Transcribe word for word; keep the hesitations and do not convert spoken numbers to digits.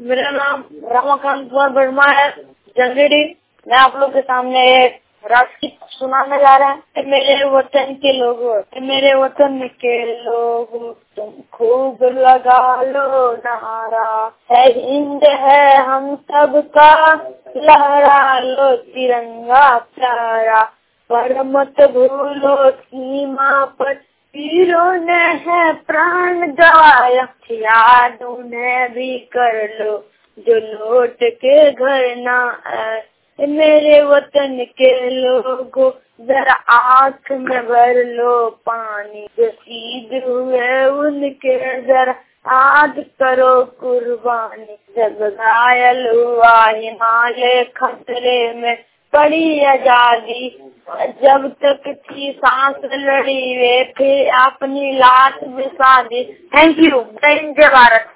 मेरा नाम रमाकांत कुमार वर्मा है, जंगीडी। मैं आप लोग के सामने एक राष्ट्रगीत सुनाने जा रहा है। मेरे वतन के लोगों, मेरे वतन के लोगों, तुम खूब लगा लो नारा, है हिंद है हम सबका, लहरा लो तिरंगा प्यारा। पर मत भूलो सीमा पर वीरों ने है प्राण गवाया, याद उन्हें भी कर लो जो लौट के घर ना आए। मेरे वतन के लोगों, जरा आँख में भर लो पानी, जो शहीद हुए उनके जरा याद करो कुर्बानी। जब घायल हुआ हिमालय खतरे में पड़ी आजादी, जब तक थी सांस लड़ी वे थे अपनी लाश बिसा दी। Thank you. जय हिंद जय भारत।